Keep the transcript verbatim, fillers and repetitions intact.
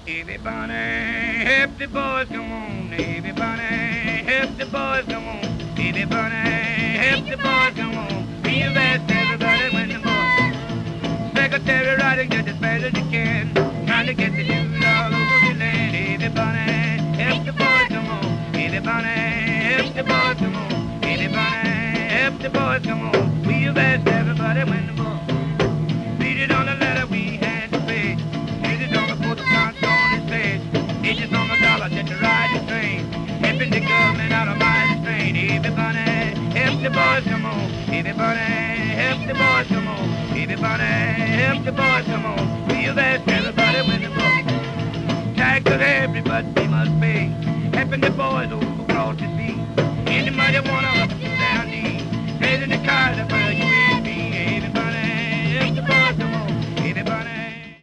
Everybody, help the boys come on. Everybody, help the boys come on. Everybody, help the boys come on. Be your best, everybody, when the boys. Secretary writing just as fast as you can. Trying to get the news all over the land. Everybody, help the boys come on. Everybody, help the boys come on. Everybody, help the boys come on. Be your best, everybody, when the boys. Read it on the letter we had to pay. Read it on the postcard on his face. It's just on the dollar just to ride the train. Helping the government out of my strain. Everybody, help the boys come on. Everybody, help the boys come on. Everybody, help the boys come on. Be your best, everybody, when the boys. Taxes everybody they must pay. Helping the boys over across the sea. Anybody wanna up down knee. Raising the cars up for you.